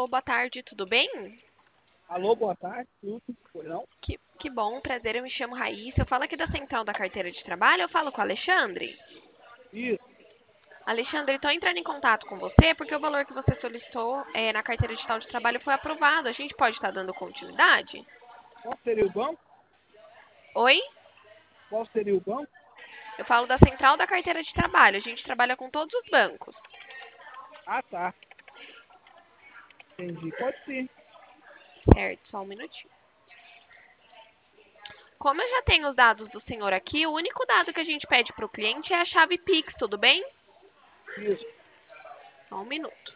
Alô, boa tarde, tudo bem? Alô, boa tarde, tudo? Pois não? Que bom, prazer, eu me chamo Raíssa. Eu falo aqui da Central da Carteira de Trabalho, eu falo com o Alexandre. Isso, Alexandre, estou entrando em contato com você porque o valor que você solicitou na Carteira Digital de Trabalho foi aprovado. A gente pode estar dando continuidade? qual seria o banco? Oi? Qual seria o banco? Eu falo da Central da Carteira de Trabalho. A gente trabalha com todos os bancos. Ah, tá, entendi. Pode sim. Certo, só um minutinho. Como eu já tenho os dados do senhor aqui, o único dado que a gente pede para o cliente é a chave Pix, tudo bem? Isso. Só um minuto.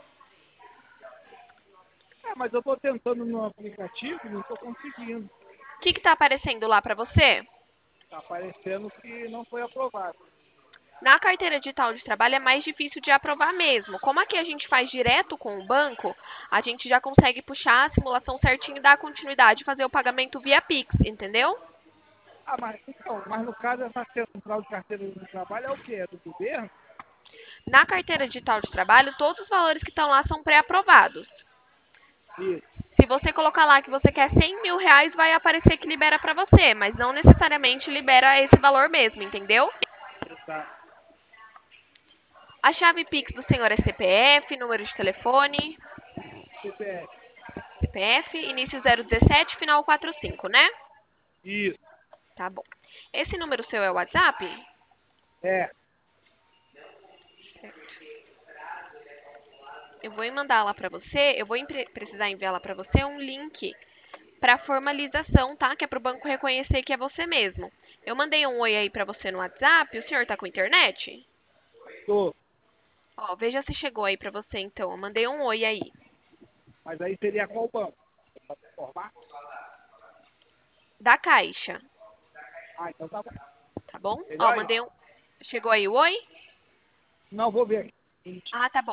Mas eu estou tentando no aplicativo, não estou conseguindo. O que está aparecendo lá para você? Está aparecendo que não foi aprovado. Na carteira digital de trabalho é mais difícil de aprovar mesmo. Como aqui a gente faz direto com o banco, a gente já consegue puxar a simulação certinho e dar continuidade e fazer o pagamento via Pix, entendeu? Mas no caso essa central de carteira de trabalho é o quê? É do governo? Na carteira digital de trabalho, todos os valores que estão lá são pré-aprovados. Isso, Se você colocar lá que você quer 100 mil reais, vai aparecer que libera para você, mas não necessariamente libera esse valor mesmo, entendeu? tá. A chave Pix do senhor é CPF, número de telefone, CPF. CPF, início 017, final 45, né? Isso, Tá bom. Esse número seu é o WhatsApp? é. Eu vou mandar lá pra você, eu vou precisar enviar lá pra você um link pra formalização, tá? Que é pro banco reconhecer que é você mesmo. Eu mandei um oi aí pra você no WhatsApp, o senhor tá com internet? Tô. Ó, veja se chegou aí pra você então. Eu mandei um oi aí. Mas aí seria qual banco? Para informar? Da Caixa, Ah, então tá bom. tá bom? Ó, Melhor aí? mandei um. Chegou aí o oi? Não, vou ver aqui. Ah, tá bom.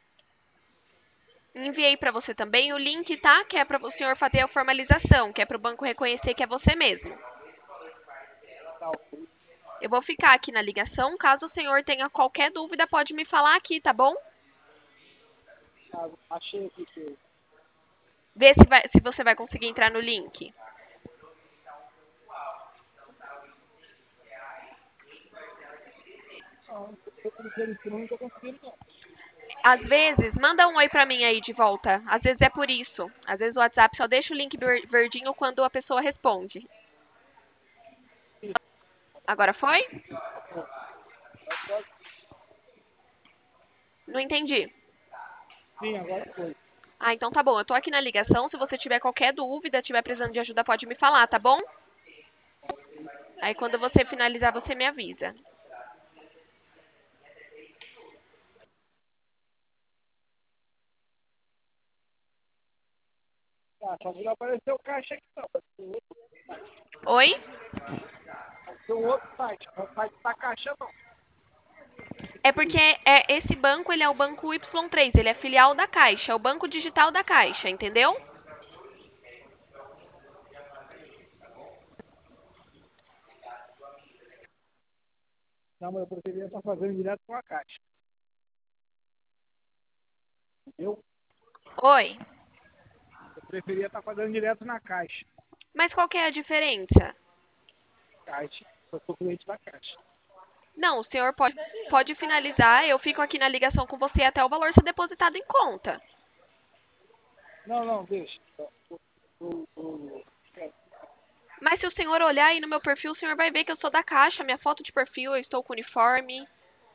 Enviei pra você também o link, tá? Que é para o senhor fazer a formalização, que é pro banco reconhecer que é você mesmo. Tá, ok. Eu vou ficar aqui na ligação. Caso o senhor tenha qualquer dúvida, pode me falar aqui, tá bom? Tá, achei aqui que eu... Vê se você vai conseguir entrar no link. Não, eu cliquei em cima, não estou conseguindo não. Às vezes, manda um oi pra mim aí de volta. Às vezes é por isso. Às vezes o WhatsApp só deixa o link verdinho quando a pessoa responde. Agora foi? Não entendi. Sim, agora foi. Ah, então tá bom. Eu tô aqui na ligação. Se você tiver qualquer dúvida, tiver precisando de ajuda, pode me falar, tá bom? Aí quando você finalizar, você me avisa. Tá, só que não apareceu o caixa aqui não. Oi? Apareceu um outro site. O site da caixa não. É porque esse banco, ele é o banco Y3, ele é filial da Caixa, é o banco digital da Caixa, entendeu? Não, mas eu preferia estar fazendo direto com a caixa. Entendeu? Oi. Eu preferia estar fazendo direto na caixa. Mas qual que é a diferença? Caixa. Eu sou cliente da caixa. Não, o senhor pode finalizar, eu fico aqui na ligação com você até o valor ser depositado em conta. Não, não, deixa. É, Mas se o senhor olhar aí no meu perfil, o senhor vai ver que eu sou da Caixa, minha foto de perfil, eu estou com uniforme.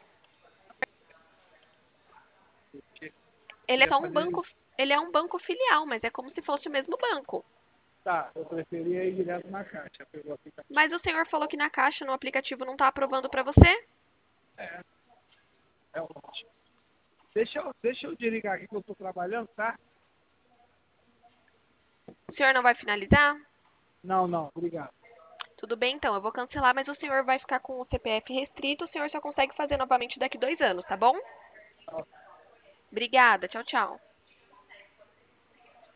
Ele é queria só um fazer banco, isso. ele é um banco filial, mas é como se fosse o mesmo banco. Tá, eu preferia ir direto na caixa. Pegou o aplicativo. Mas o senhor falou que na Caixa, no aplicativo, não está aprovando para você? É, é ótimo. Deixa eu desligar aqui que eu estou trabalhando, tá? O senhor não vai finalizar? Não, não, obrigado. Tudo bem, então, eu vou cancelar, mas o senhor vai ficar com o CPF restrito, o senhor só consegue fazer novamente daqui 2 anos, tá bom? Tá. Obrigada, tchau, tchau.